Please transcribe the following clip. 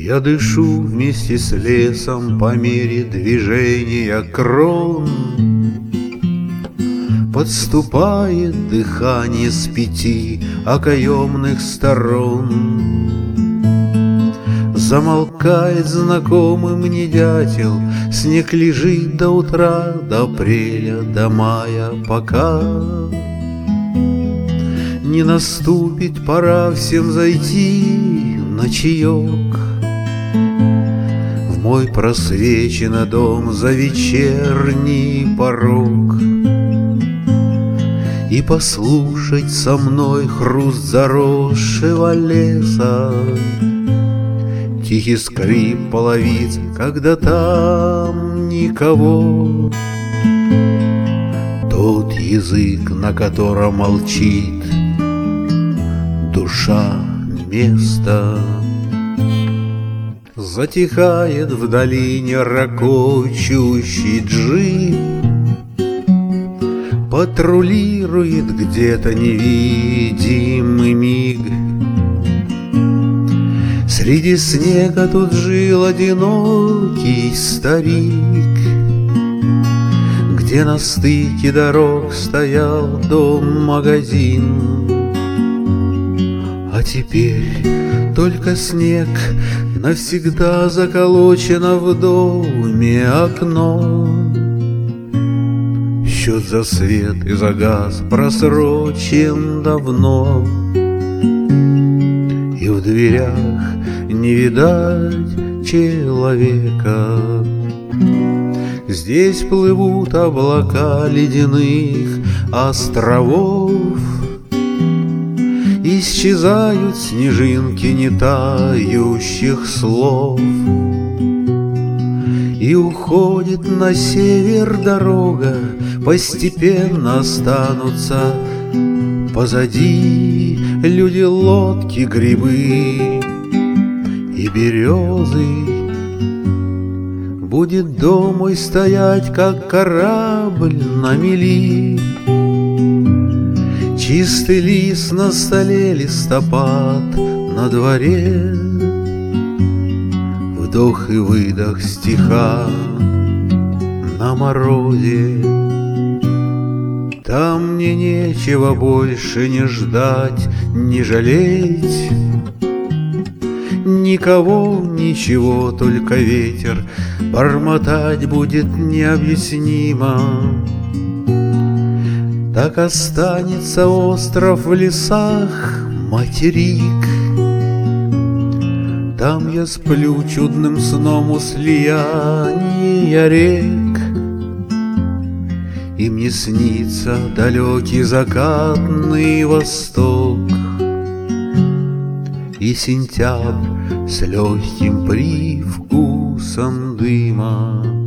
Я дышу вместе с лесом по мере движения крон. Подступает дыхание с 5 окоемных сторон. Замолкает знакомый мне дятел, снег лежит до утра, до апреля, до мая, пока не наступит пора всем зайти на чаек в мой просвеченный дом за вечерний порог и послушать со мной хруст заросшего леса, тихий скрип половиц, когда там никого. Тот язык, на котором молчит душа места. Затихает в долине ракочущий джип, патрулирует где-то невидимый миг. Среди снега тут жил одинокий старик, где на стыке дорог стоял дом-магазин. А теперь только снег, навсегда заколочено в доме окно. Счет за свет и за газ просрочен давно, и в дверях не видать человека. Здесь плывут облака ледяных островов, исчезают снежинки не тающих слов, и уходит на север дорога, постепенно останутся позади люди, лодки, грибы и березы. Будет дом мой стоять, как корабль на мели, чистый лист на столе, листопад на дворе, вдох и выдох стиха на морозе. Там мне нечего больше не ждать, не жалеть никого, ничего, только ветер бормотать будет необъяснимо. Так останется остров в лесах, материк. Там я сплю чудным сном у слияния рек, и мне снится далекий закатный восток и сентябрь с легким привкусом дыма.